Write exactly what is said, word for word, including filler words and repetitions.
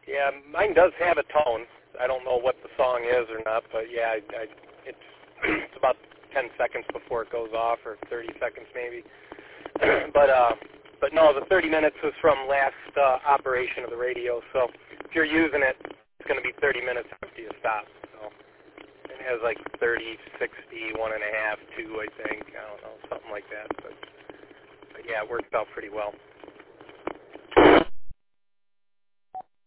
Yeah, mine does have a tone. I don't know what the song is or not, but yeah, I, I, it's it's about ten seconds before it goes off, or thirty seconds maybe. but uh, but no, the thirty minutes was from last uh, operation of the radio. So if you're using it, it's going to be thirty minutes after you stop. So it has like thirty, sixty, one and a half, two, I think. I don't know, something like that. But, but yeah, it worked out pretty well.